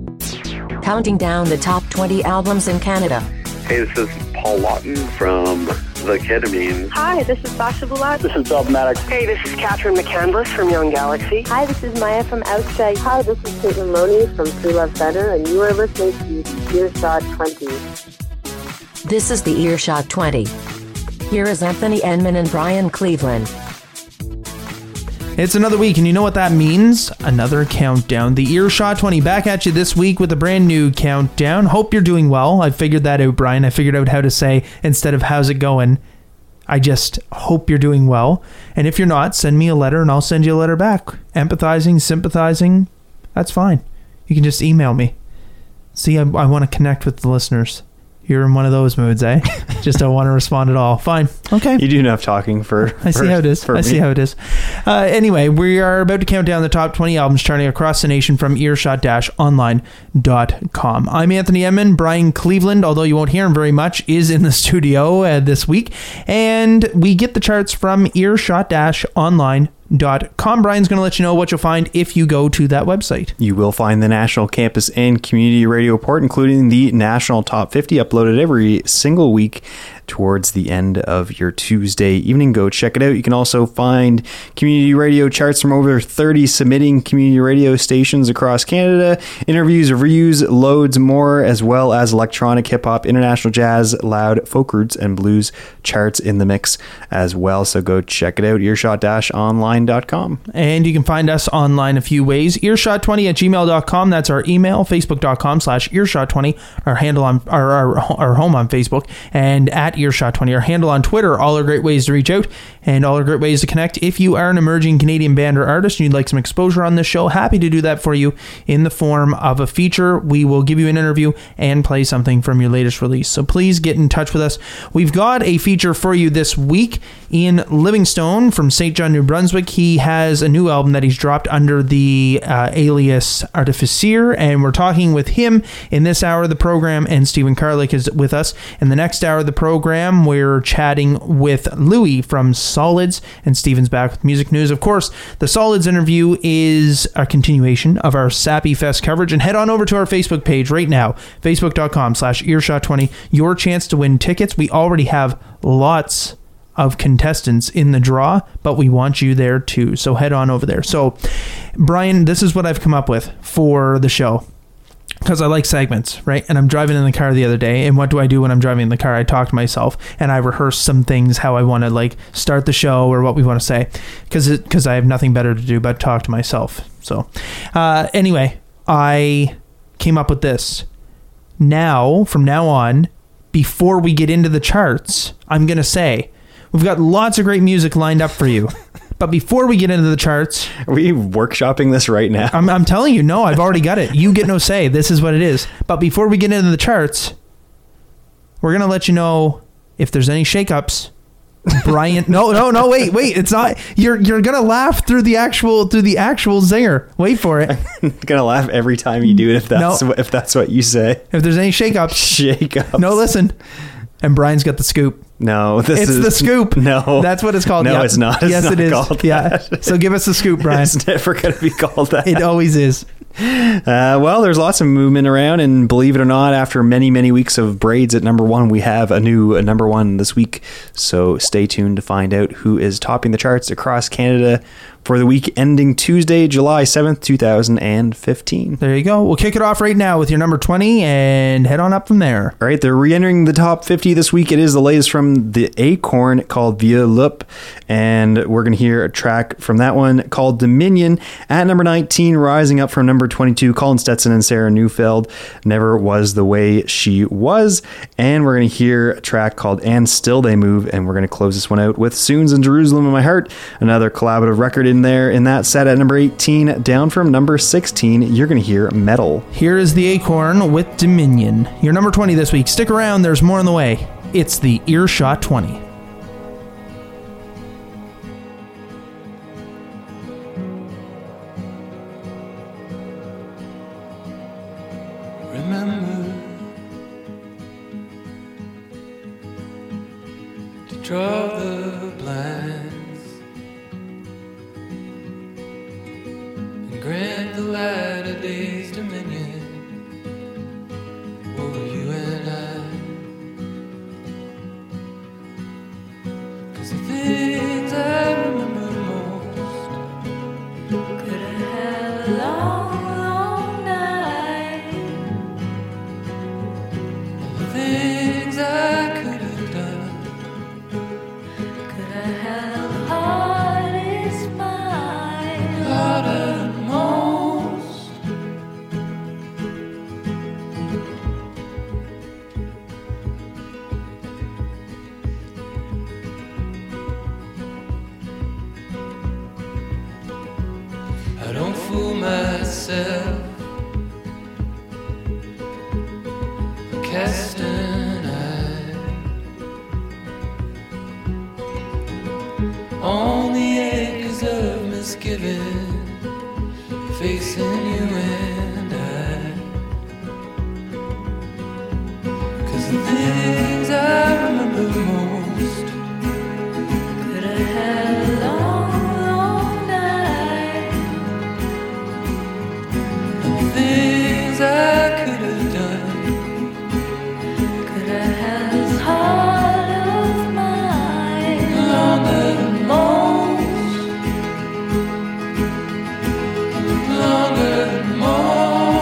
Counting down the top 20 albums in Canada. Hey, this is Paul Lawton from The Ketamine. Hi, this is Sasha Bulat. This is Dogmatic. Hey, this is Catherine McCandless from Young Galaxy. Hi, this is Maya from Outside. Hi, this is Caitlin Loney from True Love Center, and you are listening to Earshot 20. This is the Earshot 20. Here is Anthony Enman and Brian Cleveland. It's another week, and you know what that means? Another countdown. The Earshot 20 back at you this week with a brand new countdown. Hope you're doing well. I figured that out, Brian. I figured out how to say, instead of how's it going, I just hope you're doing well. And if you're not, send me a letter and I'll send you a letter back. Empathizing, sympathizing, that's fine. You can just email me. See, I want to connect with the listeners. You're in one of those moods, eh? Just don't want to respond at all. Fine. Okay. You do enough talking for I see how it is. I see how it is. Anyway, we are about to count down the top 20 albums charting across the nation from earshot-online.com. I'm Anthony Enman. Brian Cleveland, although you won't hear him very much, is in the studio this week. And we get the charts from earshot-online.com. Brian's going to let you know what you'll find if you go to that website. You will find the National Campus and Community Radio Report, including the National Top 50 uploaded every single week towards the end of your Tuesday evening. Go check it out. You can also find community radio charts from over 30 submitting community radio stations across Canada, interviews, reviews, loads more, as well as electronic, hip-hop, international jazz, loud, folk roots, and blues charts in the mix as well. So go check it out, earshot-online.com. And you can find us online a few ways. Earshot20@gmail.com. That's our email. Facebook.com/earshot20. Our handle on our home on Facebook, and at Earshot20, our handle on Twitter. All are great ways to reach out and all are great ways to connect. If you are an emerging Canadian band or artist and you'd like some exposure on this show, happy to do that for you in the form of a feature. We will give you an interview and play something from your latest release. So please get in touch with us. We've got a feature for you this week. Ian Livingstone from St. John, New Brunswick. He has a new album that he's dropped under the alias Artificier, and we're talking with him in this hour of the program, and Stephen Karlik is with us. In the next hour of the program, we're chatting with Louis from Solids, and Stephen's back with music news. Of course, the Solids interview is a continuation of our Sappy Fest coverage, and head on over to our Facebook page right now, facebook.com/earshot20. Your chance to win tickets. We already have lots of contestants in the draw, but we want you there too. So head on over there. So, Brian, this is what I've come up with for the show, because I like segments, right? And I'm driving in the car the other day, and what do I do when I'm driving in the car? I talk to myself, and I rehearse some things, how I want to like start the show or what we want to say, because I have nothing better to do but talk to myself. So anyway, I came up with this. Now, from now on, before we get into the charts, I'm going to say, we've got lots of great music lined up for you. But before we get into the charts... Are we workshopping this right now? I'm telling you, no, I've already got it. You get no say. This is what it is. But before we get into the charts, we're going to let you know if there's any shakeups. Brian... No, wait. It's not... You're going to laugh through the actual zinger. Wait for it. I'm going to laugh every time you do it if that's what you say. If there's any shakeups. Shakeups. No, listen. And Brian's got the scoop. No, it's the scoop. No, that's what it's called. No, it's not. It's yes, not it is. Called yeah. That. So give us the scoop, Brian. It's never going to be called that. It always is. Well, there's lots of movement around, and believe it or not, after many weeks of braids at number one, we have a new number one this week. So stay tuned to find out who is topping the charts across Canada for the week ending Tuesday, July 7th, 2015. There you go. We'll kick it off right now with your number 20 and head on up from there. All right, they're re-entering the top 50 this week. It is the latest from the Acorn called Vieux Loup, and we're going to hear a track from that one called Dominion. At number 19, rising up from number 22, Colin Stetson and Sarah Neufeld, Never Was the Way She Was. And we're going to hear a track called And Still They Move, and we're going to close this one out with Soons and Jerusalem in My Heart, another collaborative record in there. In that set at number 18, down from number 16, you're going to hear Metal. Here is the Acorn with Dominion. Your number 20 this week. Stick around, there's more on the way. It's the Earshot 20. Remember to draw the blinds and grant the light of day's dominion. casting eye on the acres of misgiving, facing you and I. 'Cause the things I remember most, could I have a long, long night, and the things I could have done, could I have this heart of mine, longer than most, longer than most.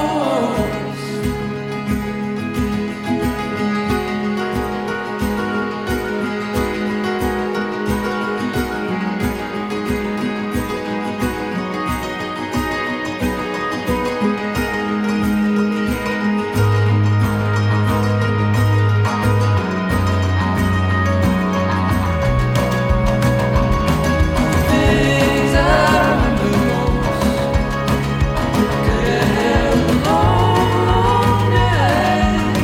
Things I remember most, could I have a long, long night,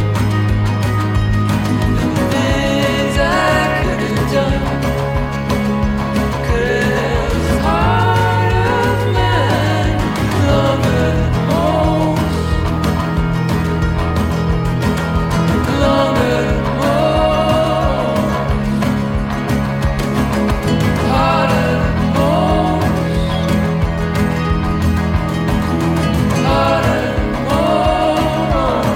and the things I could have done, could I have this heart of mine, longer than most, longer than most, harder than most, harder than most.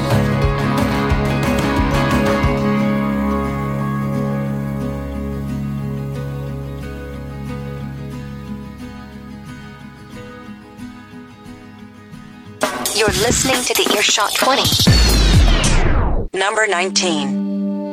You're listening to the Earshot 20. Number 19.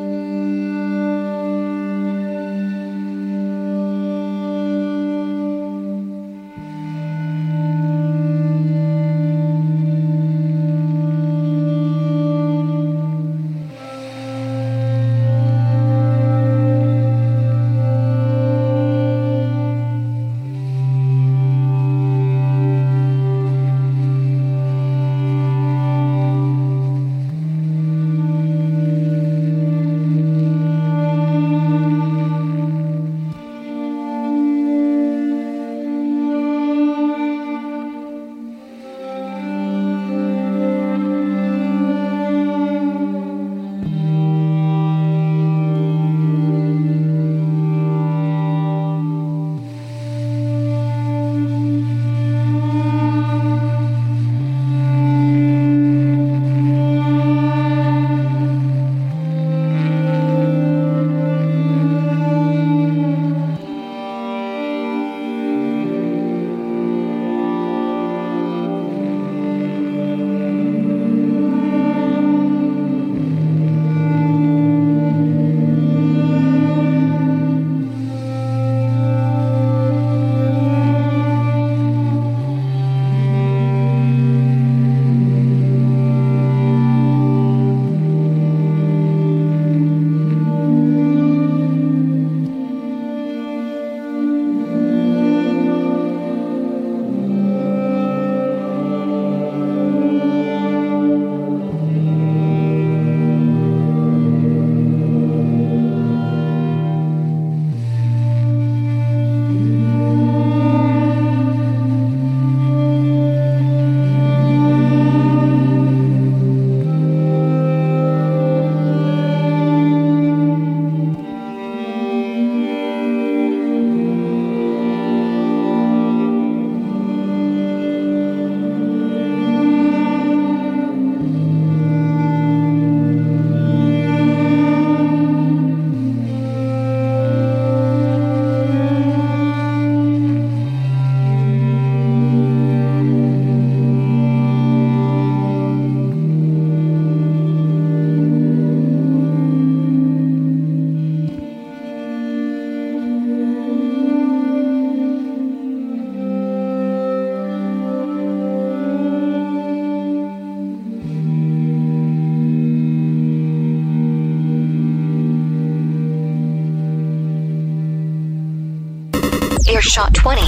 Earshot 20.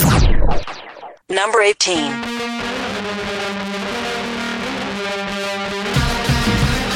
Number 18.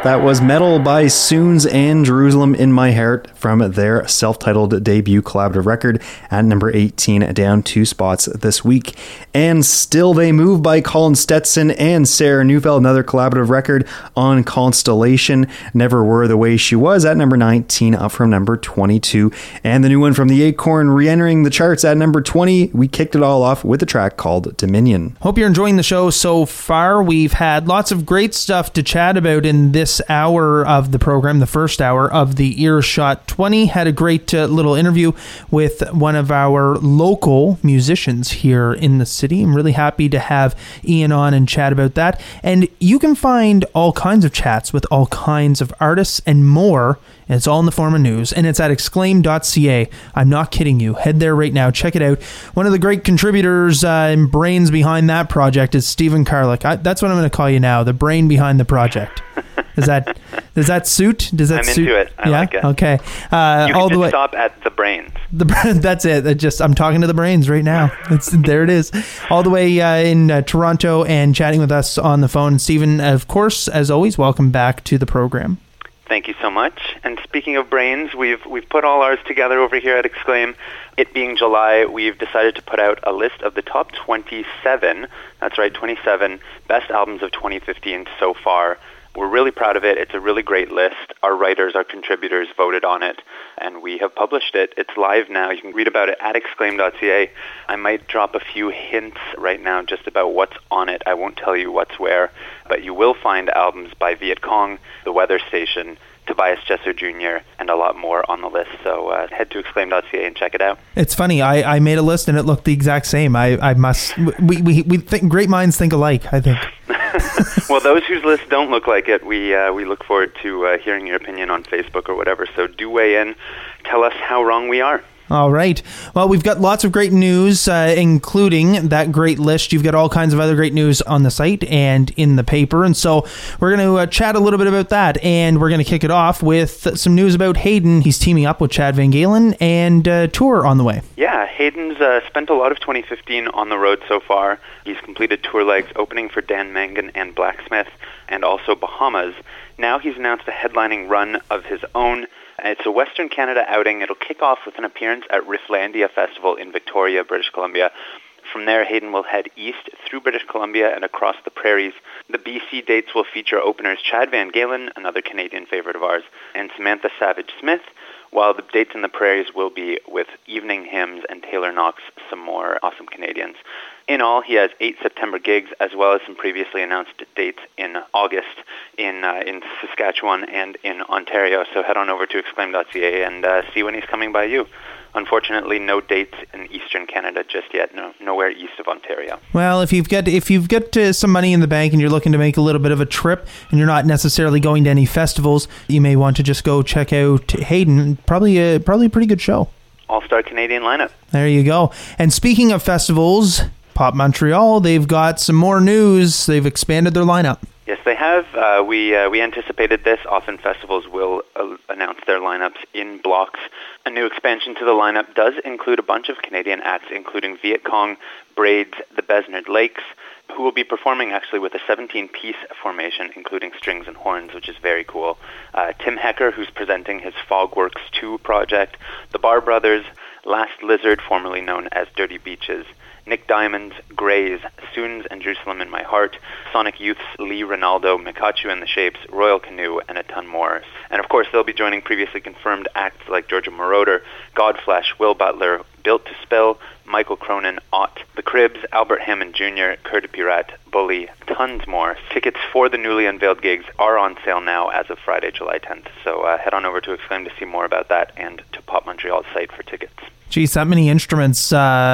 That was Metal by Soons and Jerusalem in My Heart from their self-titled debut collaborative record at number 18, down 2 spots this week. And Still They Move by Colin Stetson and Sarah Neufeld, another collaborative record on Constellation. Never Were the Way She Was at number 19, up from number 22. And the new one from the Acorn re-entering the charts at number 20. We kicked it all off with a track called Dominion. Hope you're enjoying the show so far. We've had lots of great stuff to chat about in this hour of the program, the first hour of the Earshot 20. Had a great little interview with one of our local musicians here in the city. I'm really happy to have Ian on and chat about that. And you can find all kinds of chats with all kinds of artists and more. And it's all in the form of news, and it's at exclaim.ca. I'm not kidding you. Head there right now. Check it out. One of the great contributors and brains behind that project is Stephen Carlick. That's what I'm going to call you now, the brain behind the project. Does that suit? Does that I'm suit? into it. I like it. Okay. You can just stop at the brains. That's it. I'm talking to the brains right now. There it is. All the way in Toronto and chatting with us on the phone. Stephen, of course, as always, welcome back to the program. Thank you so much. And speaking of brains, we've put all ours together over here at Exclaim. It being July, we've decided to put out a list of the top 27, that's right, 27 best albums of 2015 so far. We're really proud of it. It's a really great list. Our writers, our contributors voted on it, and we have published it. It's live now. You can read about it at exclaim.ca. I might drop a few hints right now just about what's on it. I won't tell you what's where, but you will find albums by Viet Cong, The Weather Station, Tobias Jesser Jr., and a lot more on the list. So head to exclaim.ca and check it out. It's funny. I made a list and it looked the exact same. We think great minds think alike, I think. Well, those whose lists don't look like it, we look forward to hearing your opinion on Facebook or whatever. So do weigh in. Tell us how wrong we are. All right. Well, we've got lots of great news, including that great list. You've got all kinds of other great news on the site and in the paper. And so we're going to chat a little bit about that. And we're going to kick it off with some news about Hayden. He's teaming up with Chad Van Galen and tour on the way. Yeah, Hayden's spent a lot of 2015 on the road so far. He's completed tour legs opening for Dan Mangan and Blacksmith and also Bahamas. Now he's announced a headlining run of his own. It's a Western Canada outing. It'll kick off with an appearance at Rifflandia Festival in Victoria, British Columbia. From there, Hayden will head east through British Columbia and across the prairies. The BC dates will feature openers Chad Van Galen, another Canadian favorite of ours, and Samantha Savage Smith, while the dates in the prairies will be with Evening Hymns and Taylor Knox, some more awesome Canadians. In all, he has 8 September gigs, as well as some previously announced dates in August in Saskatchewan and in Ontario. So head on over to exclaim.ca and see when he's coming by you. Unfortunately, no dates in Eastern Canada just yet. Nowhere east of Ontario. Well, if you've got some money in the bank and you're looking to make a little bit of a trip and you're not necessarily going to any festivals, you may want to just go check out Hayden. Probably a pretty good show. All-star Canadian lineup. There you go. And speaking of festivals, Pop Montreal, they've got some more news. They've expanded their lineup. Yes, they have. We anticipated this. Often festivals will announce their lineups in blocks. A new expansion to the lineup does include a bunch of Canadian acts, including Viet Cong, Braids, the Besnard Lakes, who will be performing actually with a 17-piece formation, including strings and horns, which is very cool. Tim Hecker, who's presenting his Fogworks 2 project, the Bar Brothers, Last Lizard, formerly known as Dirty Beaches, Nick Diamond, Grays, Soons and Jerusalem in My Heart, Sonic Youth's Lee Ronaldo, Mikachu and the Shapes, Royal Canoe, and a ton more. And of course, they'll be joining previously confirmed acts like Georgia Moroder, Godflesh, Will Butler, Built to Spill, Michael Cronin, Ott, The Cribs, Albert Hammond Jr., Cœur de Pirate, Bully, tons more. Tickets for the newly unveiled gigs are on sale now as of Friday, July 10th. So head on over to Exclaim to see more about that and to Pop Montreal's site for tickets. Geez, that many instruments.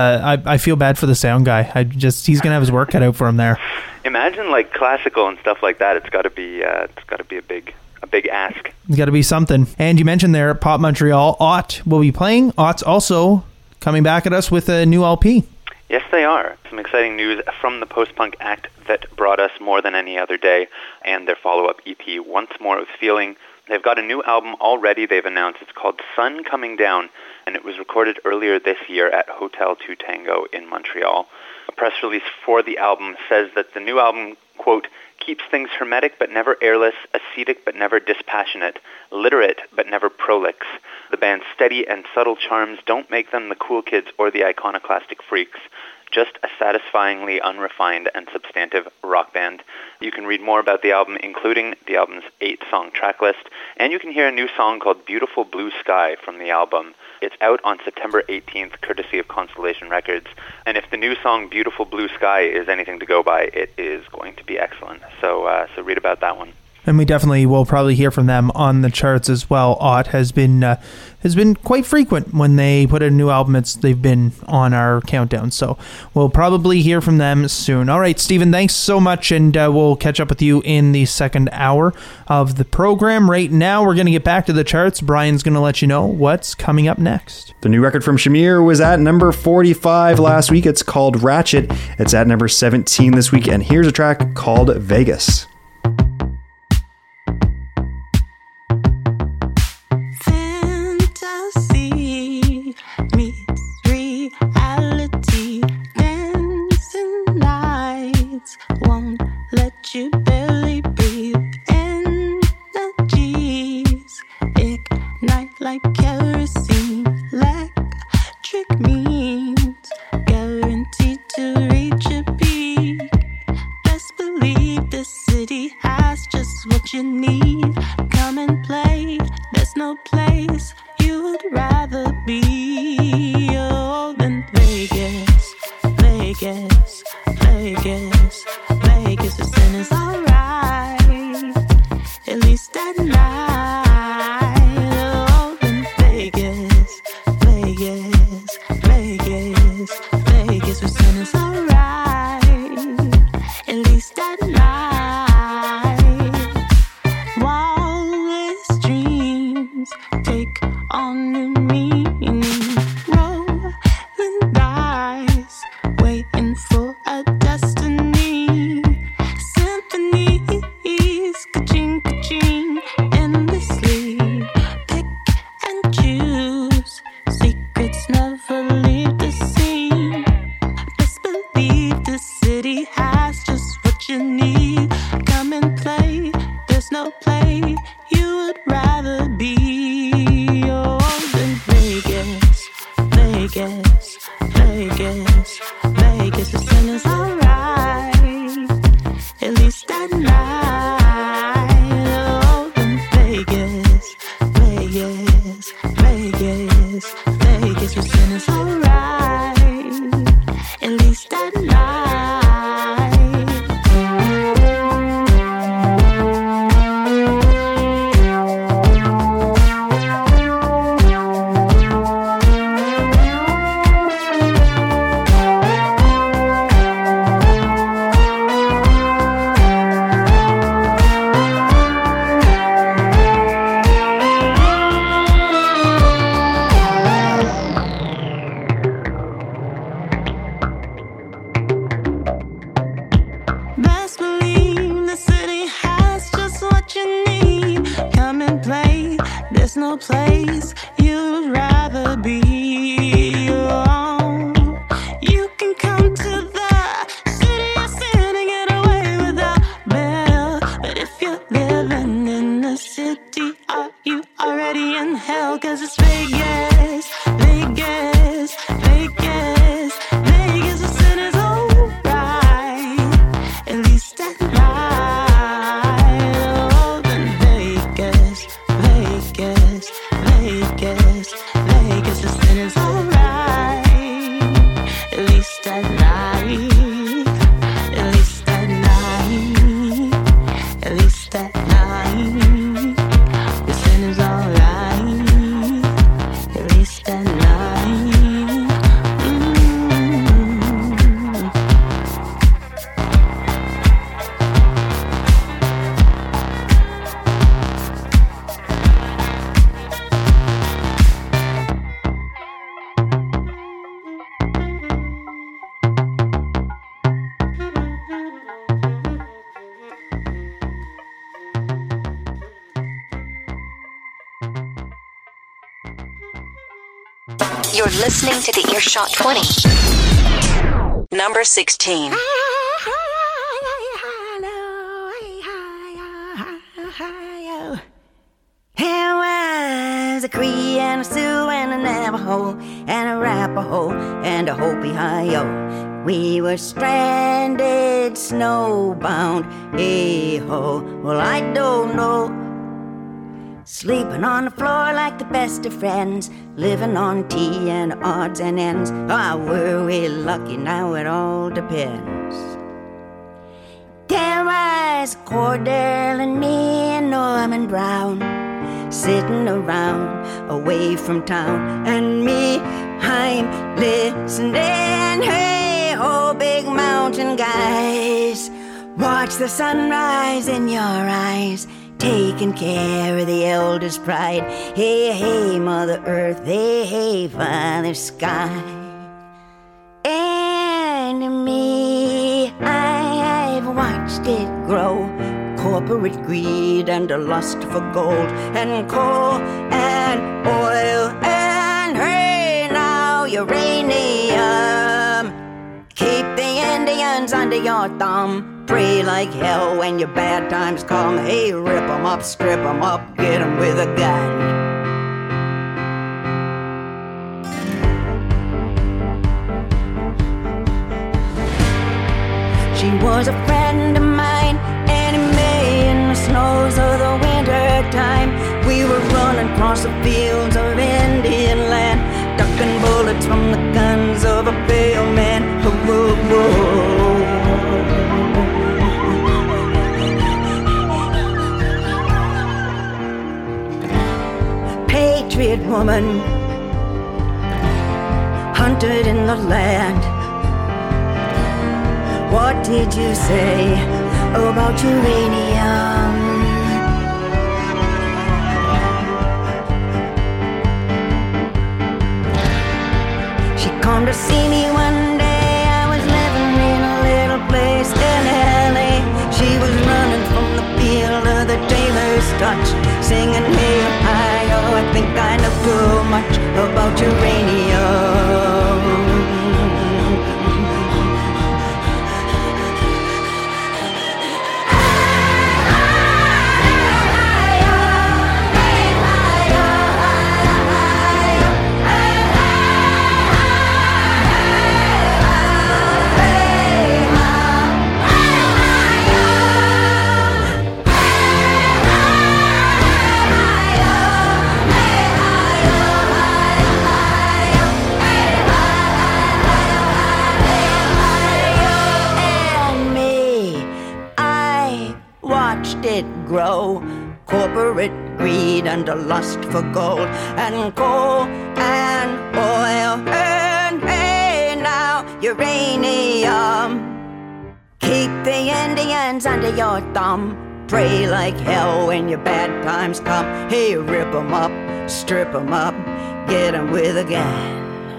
I feel bad for the sound guy. He's gonna have his work cut out for him there. Imagine like classical and stuff like that. It's got to be a big ask. It's got to be something. And you mentioned there Pop Montreal, Ott will be playing. Ott's also coming back at us with a new LP. Yes, they are. Some exciting news from the post-punk act that brought us More Than Any Other Day and their follow-up EP, Once More with Feeling. They've got a new album already they've announced. It's called Sun Coming Down, and it was recorded earlier this year at Hotel 2 Tango in Montreal. A press release for the album says that the new album, quote, keeps things hermetic but never airless, ascetic but never dispassionate, literate but never prolix. The band's steady and subtle charms don't make them the cool kids or the iconoclastic freaks, just a satisfyingly unrefined and substantive rock band. You can read more about the album, including the album's 8-song track list, and you can hear a new song called Beautiful Blue Sky from the album. It's out on September 18th, courtesy of Constellation Records. And if the new song Beautiful Blue Sky is anything to go by, it is going to be excellent. So read about that one. And we definitely will probably hear from them on the charts as well. Ott has been quite frequent when they put a new album. They've been on our countdown, so we'll probably hear from them soon. All right, Stephen, thanks so much, and we'll catch up with you in the second hour of the program. Right now, we're going to get back to the charts. Brian's going to let you know what's coming up next. The new record from Shamir was at number 45 last week. It's called Ratchet. It's at number 17 this week, and here's a track called Vegas. You barely breathe. Energies ignite like kerosene. Electric means guaranteed to reach a peak. Best believe the city has just what you need. Come and play. There's no place you would rather be. Oh, than Vegas, Vegas, Vegas. Vegas, the sin is alright, at least at night. Oh, in Vegas, Vegas, Vegas, Vegas, the sin is alright, at least at night. Wildest dreams take on new meaning. Rolling dice, waiting for a destiny. Ka-ching, ka-ching, endlessly. Pick and choose. Secrets never leave the scene. Best believe the city has just what you need. Come and play. There's no play you would rather be. Oh, than Vegas, Vegas, Vegas, Vegas. The sin is alright, at least at night. Vegas, Vegas, your sin is alright, at least at no place you'd rather be. Oh, you can come to the city of sin and get away without bail. But if you're living in the city, are you already in hell? 'Cause it's Vegas, Vegas, Vegas, Vegas. The sin is alright, at least at night. Oh, then Vegas, Vegas, Vegas, Vegas, the sin is alright, at least at night, at least at night, at least at night, the sin is alright, at least at night. You're listening to the Earshot 20. Number 16. Navajo and Arapaho and a Hopi-Hi-Yo. We were stranded, snowbound, hey-ho, well, I don't know. Sleeping on the floor like the best of friends, living on tea and odds and ends. Ah, were we lucky? Now it all depends. There was Cordell and me and Norman Brown, sitting around away from town. And me, I'm listening. Hey, oh, big mountain guys, watch the sunrise in your eyes, taking care of the elders' pride. Hey, hey, Mother Earth, hey, hey, Father Sky. And me, I've watched it grow. Corporate greed and a lust for gold and coal and oil and, hey, now uranium. Keep the Indians under your thumb. Pray like hell when your bad times come. Hey, rip 'em up, strip 'em up, get 'em with a gun. She was a friend of mine, Annie Mae, in the snows of the winter time. We were running across the fields of Indian land, ducking bullets from the guns of a pale man. Whoa, whoa. Patriot woman, hunted in the land. What did you say about uranium? She come to see me one day. I was living in a little place in LA. She was running from the field of the Taylor's touch, singing hey hi, oh, I think I know too much about uranium. Grow corporate greed and a lust for gold and coal and oil and hey now uranium. Keep the Indians under your thumb. Pray like hell when your bad times come. Hey, rip 'em up, strip 'em up, get 'em with a gun.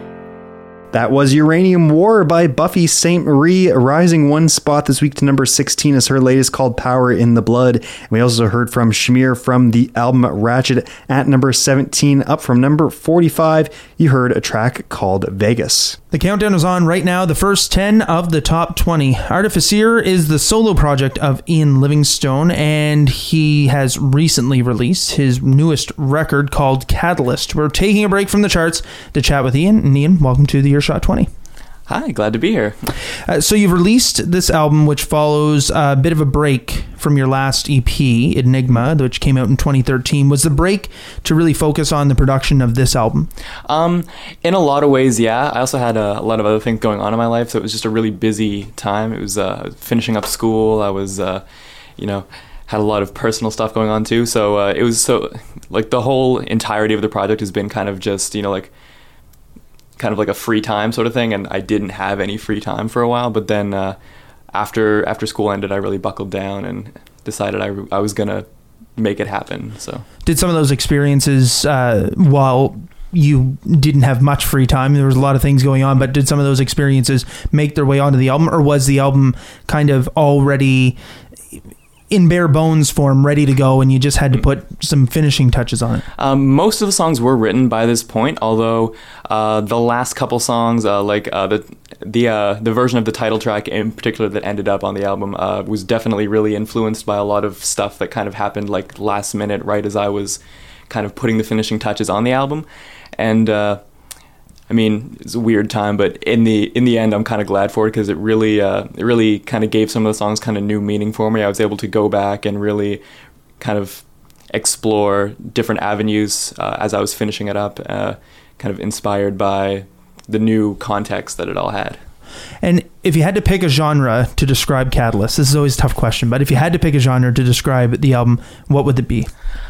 That was Uranium War by Buffy St. Marie, rising one spot this week to number 16 as her latest called Power in the Blood. And we also heard from Shamir from the album Ratchet at number 17, up from number 45. You heard a track called Vegas. The countdown is on right now, the first 10 of the top 20. Artificier is the solo project of Ian Livingstone, and he has recently released his newest record called Catalyst. We're taking a break from the charts to chat with Ian. And Ian, welcome to the Earshot 20. Hi, glad to be here. So you've released this album, which follows a bit of a break from your last EP, Enigma, which came out in 2013. Was the break to really focus on the production of this album? In a lot of ways, yeah. I also had a lot of other things going on in my life, so it was just a really busy time. It was finishing up school. I was, had a lot of personal stuff going on too. So it was the whole entirety of the project has been kind of just, kind of like a free time sort of thing, and I didn't have any free time for a while. But then after school ended, I really buckled down and decided I was gonna make it happen. So did some of those experiences while you didn't have much free time, there was a lot of things going on, but did some of those experiences make their way onto the album, or was the album kind of already in bare bones form, ready to go, and you just had to put some finishing touches on it? Most of the songs were written by this point, although the last couple songs, the version of the title track in particular that ended up on the album, was definitely really influenced by a lot of stuff that kind of happened like last minute, right as I was kind of putting the finishing touches on the album. And I mean, it's a weird time, but in the end, I'm kind of glad for it because it really kind of gave some of the songs kind of new meaning for me. I was able to go back and really kind of explore different avenues as I was finishing it up, kind of inspired by the new context that it all had. And if you had to pick a genre to describe Catalyst, this is always a tough question, but if you had to pick a genre to describe the album, what would it be?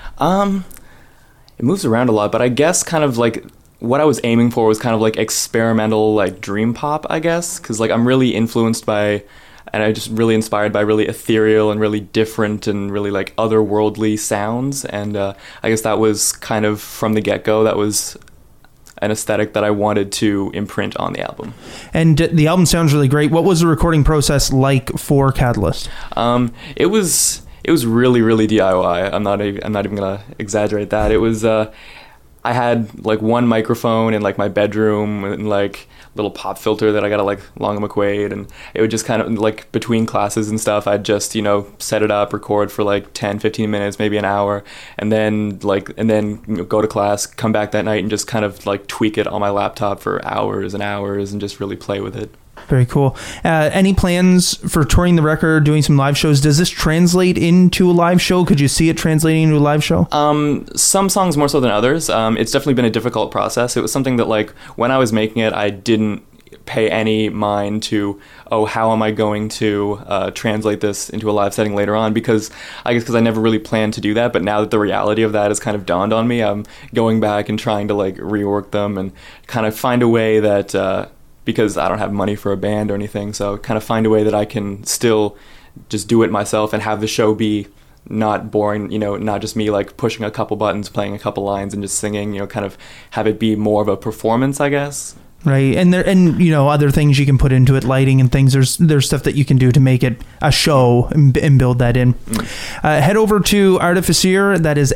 It moves around a lot, but I guess kind of like what I was aiming for was kind of like experimental, like dream pop, I guess, because like I'm really influenced by, and I just really inspired by really ethereal and really different and really like otherworldly sounds, and I guess that was kind of from the get-go, that was an aesthetic that I wanted to imprint on the album. And the album sounds really great. What was the recording process like for Catalyst? It was really, really DIY. I'm not even gonna exaggerate that. It was I had like one microphone in like my bedroom and like little pop filter that I got at like Long and McQuaid, and it would just kind of like between classes and stuff, I'd just, set it up, record for like 10-15 minutes, maybe an hour, and then go to class, come back that night and just kind of like tweak it on my laptop for hours and hours and just really play with it. Very cool. Any plans for touring the record, doing some live shows? Does this translate into a live show? Could you see it translating into a live show? Some songs more so than others. It's definitely been a difficult process. It was something that like when I was making it, I didn't pay any mind to, how am I going to translate this into a live setting later on, because I never really planned to do that. But now that the reality of that has kind of dawned on me, I'm going back and trying to like rework them and kind of find a way that because I don't have money for a band or anything, so kind of find a way that I can still just do it myself and have the show be not boring, not just me like pushing a couple buttons, playing a couple lines and just singing, kind of have it be more of a performance, I guess. Right. And other things you can put into it, lighting and things. There's stuff that you can do to make it a show and build that in. Head over to Artificer, that is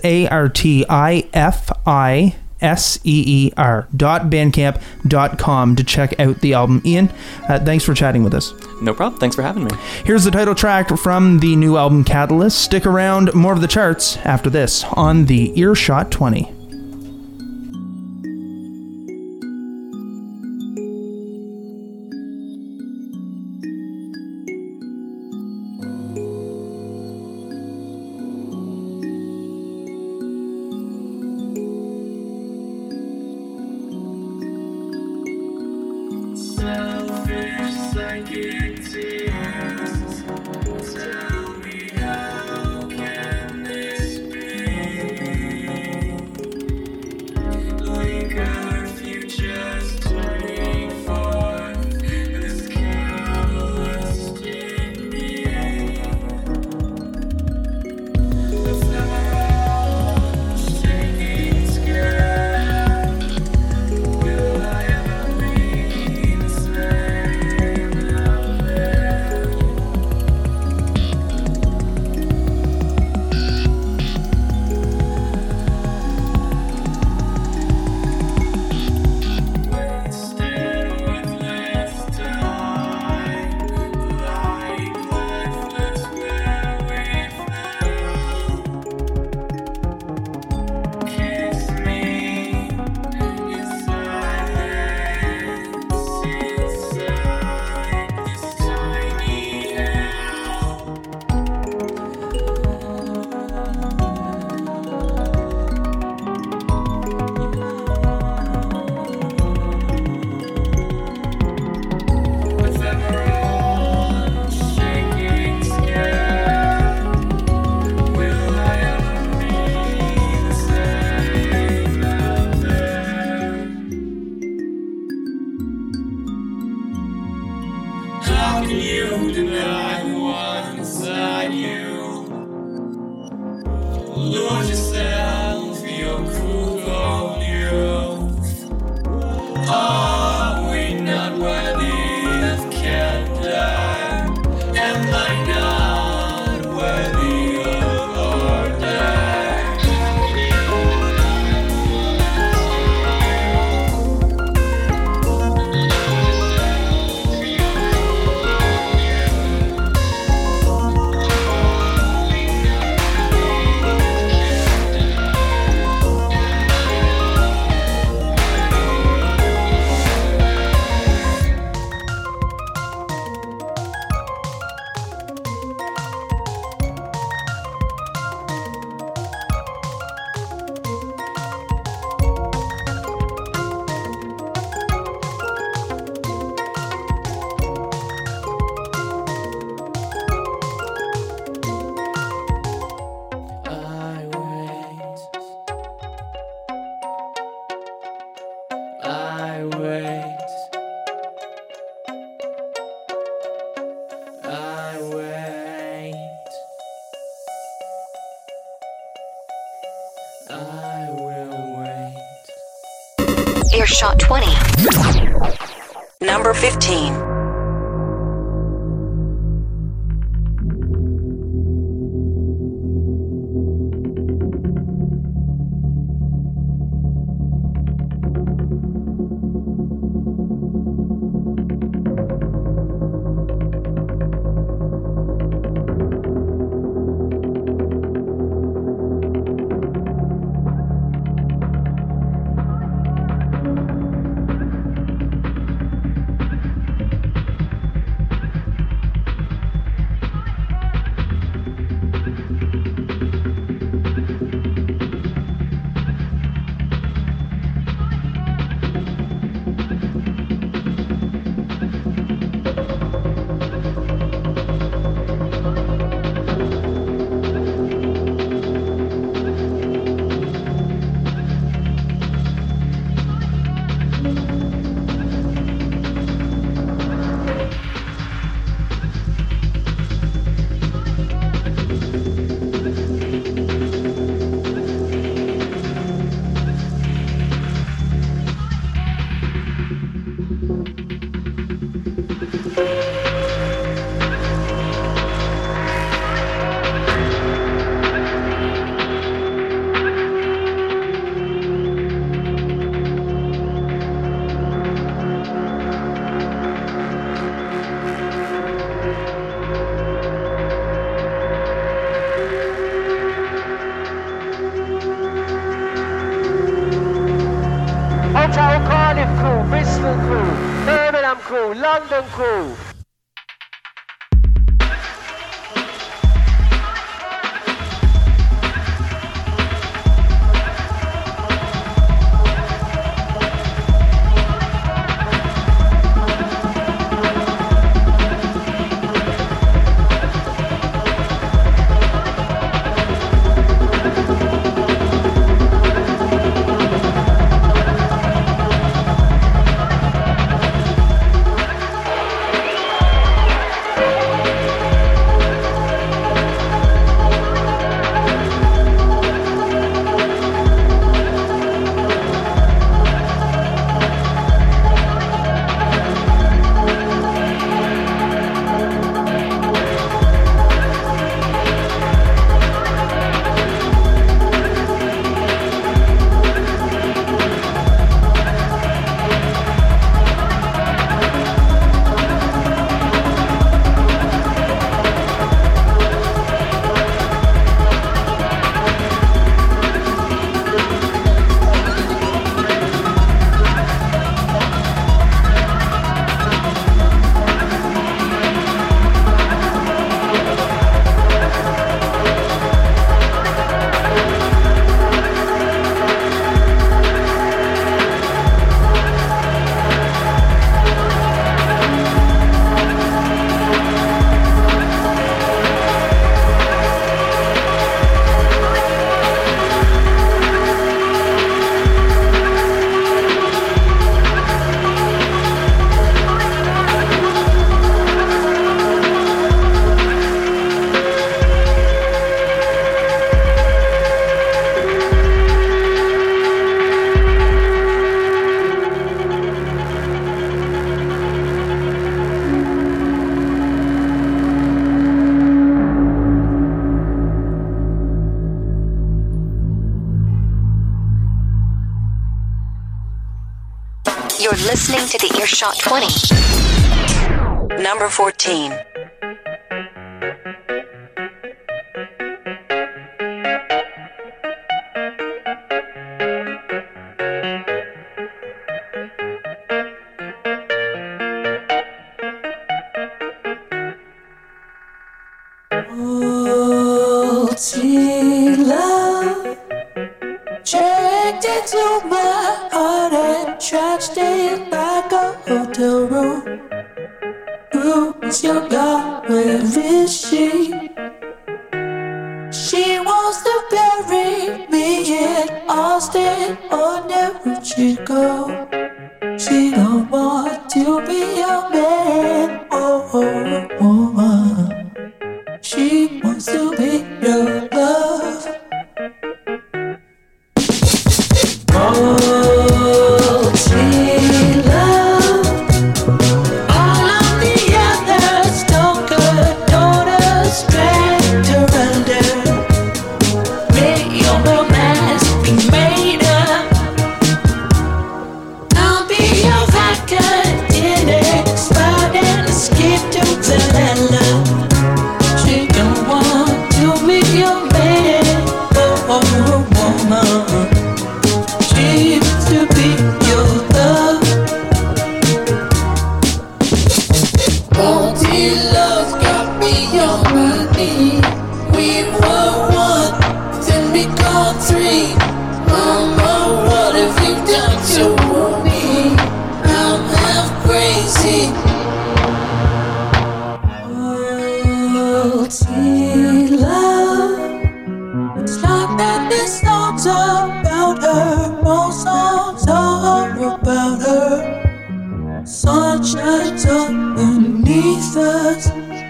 ARTIFISEER.bandcamp.com to check out the album. Ian, thanks for chatting with us. No problem. Thanks for having me. Here's the title track from the new album Catalyst. Stick around. More of the charts after this on the Earshot 20. Earshot 20. Number 15. Hotel Cardiff crew, Bristol crew, Birmingham crew, London crew. You're listening to the Earshot 20. Number 14. Love checked into my heart and trashed it like a hotel room. Who is your God? Where is she? She wants to bury me in Austin, or never she go. She don't want to be a man or a woman. She wants to be your love. Oh, three. Mama, what have you done to me? I'm half crazy. Oh, dear love, it's like that this song's about her. All songs are about her. Sun shines underneath us,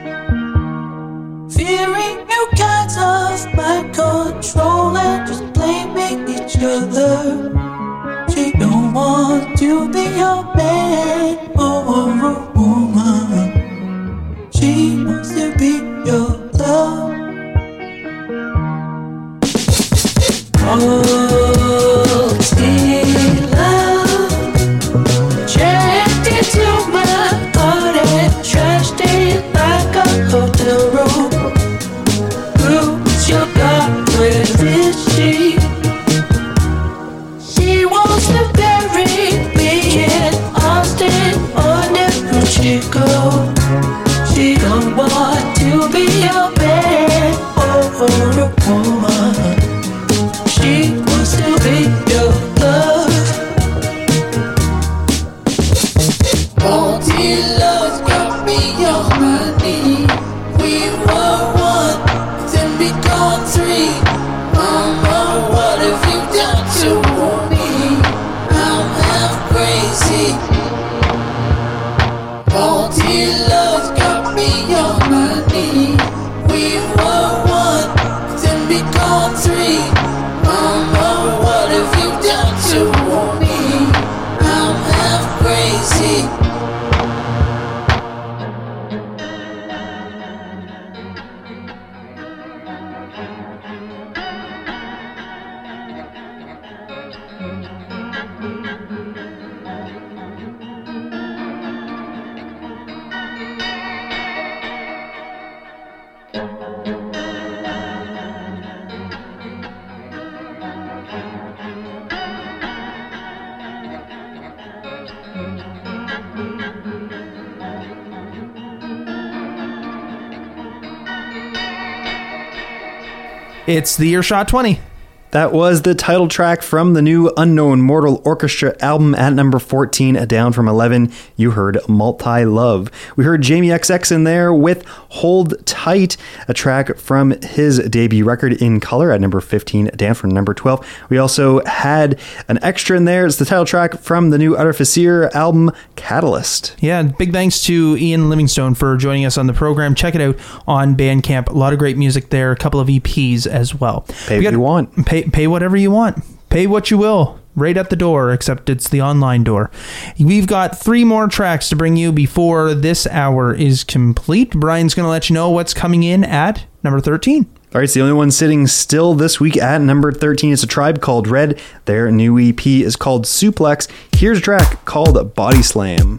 fearing new kinds of mind control and just blaming each other. She don't want to be a man or a woman. She wants to be your love. Oh, dear love, checked into my heart and trashed it like a hotel room. Who's your God? Where is she? She wants to bury me in Austin or New Chico. She don't want to be a man or a woman. She wants to be your love. Oh, dear love got me on my knee. We were one, then be gone three. Mama, what have you done to me? I'm half crazy. Oh, dear love got me on my knee. We were one, then be gone three. Mama, what have you done to me? I'm half crazy. It's the Earshot 20. That was the title track from the new Unknown Mortal Orchestra album at number 14, down from 11. You heard Multi Love. We heard Jamie XX in there with Hold Tight, a track from his debut record In Color at number 15, down from number 12. We also had an extra in there. It's the title track from the new Utter Fasir album, Catalyst. Yeah, big thanks to Ian Livingstone for joining us on the program. Check it out on Bandcamp. A lot of great music there, a couple of EPs as well. Pay what you want. Pay whatever you want. Pay what you will. Right at the door, except it's the online door. We've got 3 more tracks to bring you before this hour is complete. Brian's going to let you know what's coming in at number 13. All right, it's the only one sitting still this week at number 13. It's a Tribe Called Red. Their new EP is called Suplex. Here's a track called Body Slam.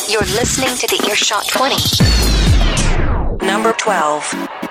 You're listening to the Earshot 20. Number 12.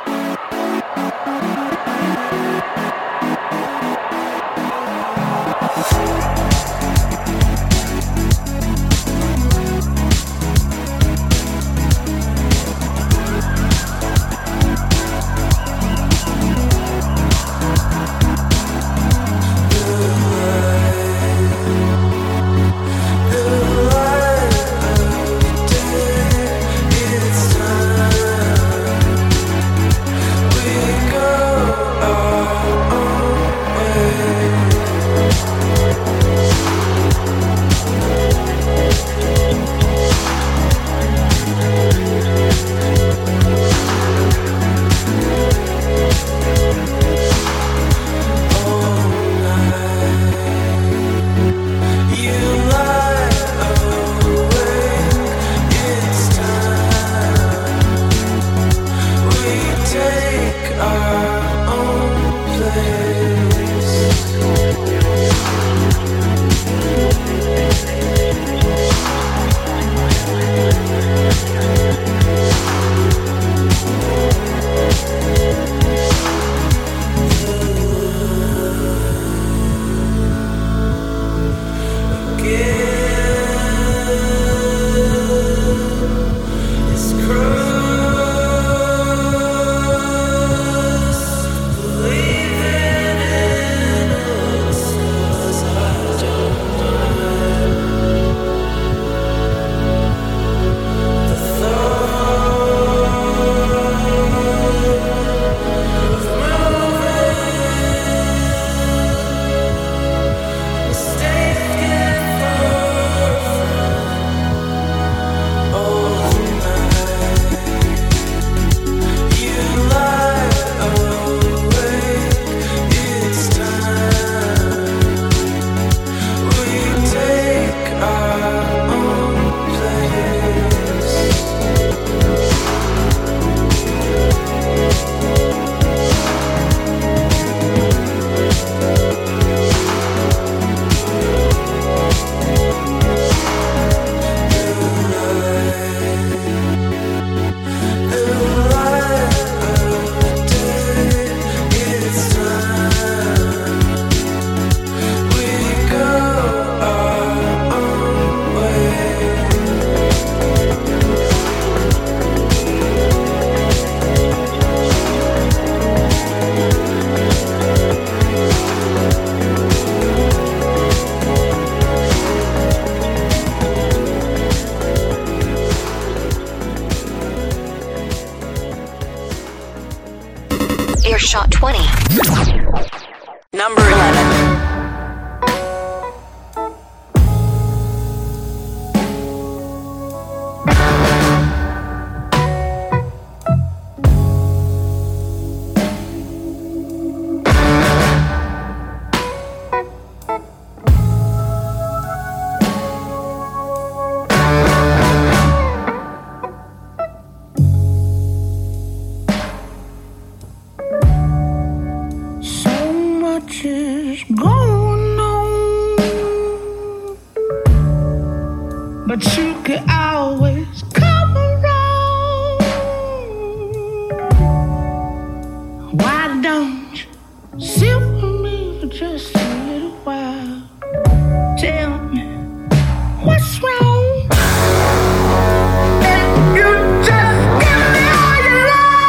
Earshot 20. Number 11. Is going on, but you could always come around. Why don't you sit with me for just a little while? Tell me what's wrong. And you just give me all your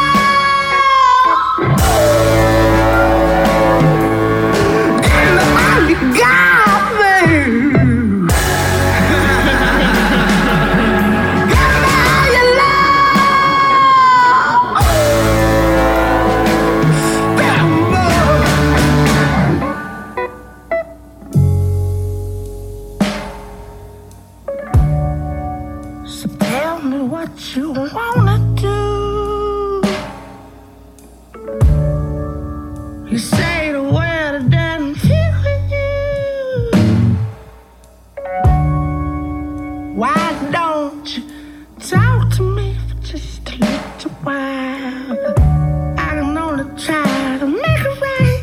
you wanna do. You say the word it doesn't fit with you. Why don't you talk to me for just a little while? I can only try to make it right.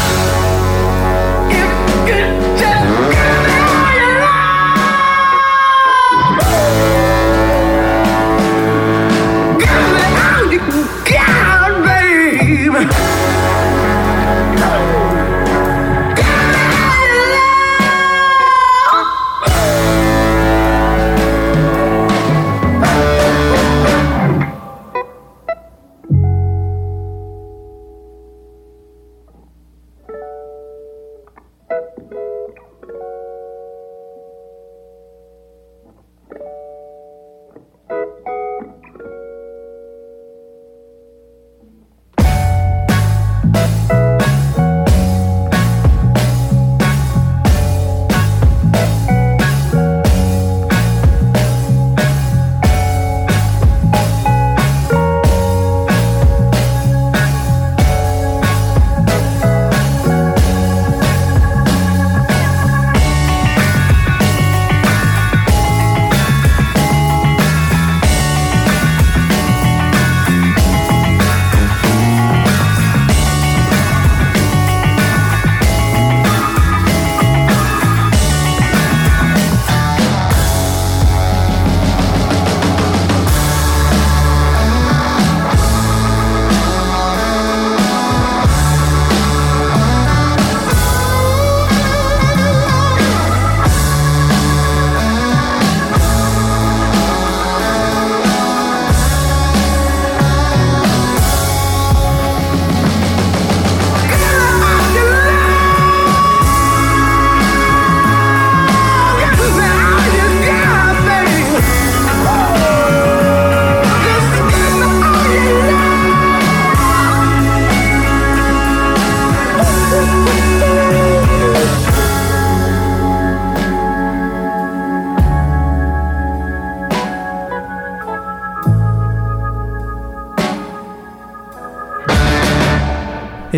If you just give me all your love.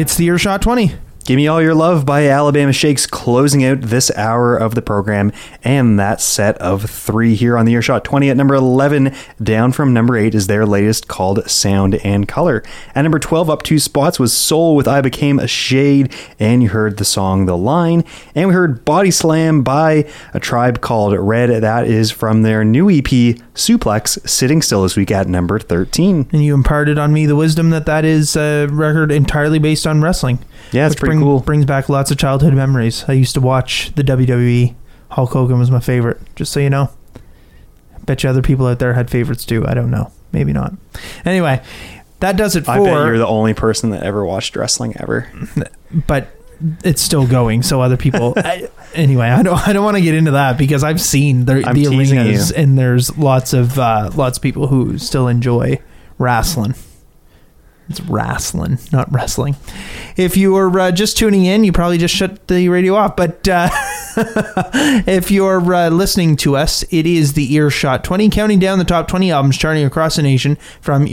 It's the Earshot 20. Give Me All Your Love by Alabama Shakes closing out this hour of the program, and that set of 3 here on the Earshot 20. At number 11, down from number 8, is their latest called Sound and Color. At number 12, up 2 spots, was Soul with I Became a Shade, and you heard the song The Line. And we heard Body Slam by A Tribe Called Red. That is from their new EP, Suplex, sitting still this week at number 13. And you imparted on me the wisdom that is a record entirely based on wrestling. Yeah, it's pretty cool. Brings back lots of childhood memories. I used to watch the WWE. Hulk Hogan was my favorite, just so you know. Bet you other people out there had favorites too. I don't know. Maybe not. Anyway, that does it for... I bet you're the only person that ever watched wrestling ever. But it's still going, so other people... Anyway, I don't want to get into that because I've seen the arenas, and there's lots of people who still enjoy wrestling. It's wrestling, not wrestling. If you were just tuning in, you probably just shut the radio off. But if you're listening to us, it is the Earshot 20, counting down the top 20 albums charting across the nation from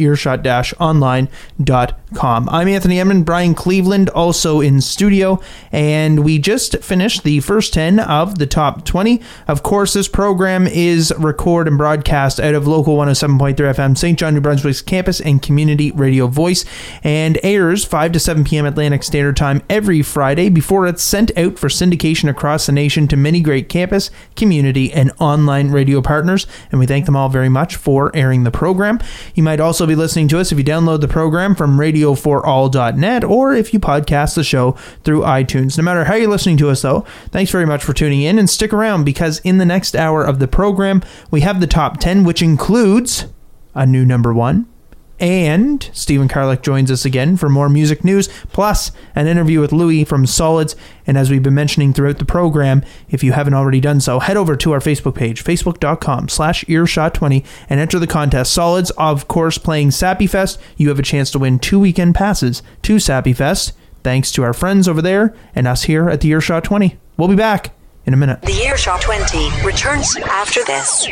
earshot-online.com. I'm Anthony Edmond, Brian Cleveland, also in studio, and we just finished the first 10 of the top 20. Of course, this program is recorded and broadcast out of Local 107.3 FM, St. John, New Brunswick's campus and community radio voice, and airs 5 to 7 p.m. Atlantic Standard Time every Friday before it's sent out for syndication across the nation to many great campus, community, and online radio partners, and we thank them all very much for airing the program. You might also be listening to us if you download the program from radioforall.net or if you podcast the show through iTunes. No matter how you're listening to us, though, thanks very much for tuning in, and stick around because in the next hour of the program, we have the top 10, which includes a new number 1, and Stephen Karlik joins us again for more music news, plus an interview with Louis from Solids. And as we've been mentioning throughout the program, if you haven't already done so, head over to our Facebook page, facebook.com/earshot20, and enter the contest. Solids, of course, playing Sappy Fest. You have a chance to win 2 weekend passes to Sappy Fest, thanks to our friends over there and us here at the Earshot 20. We'll be back in a minute. The Earshot 20 returns after this.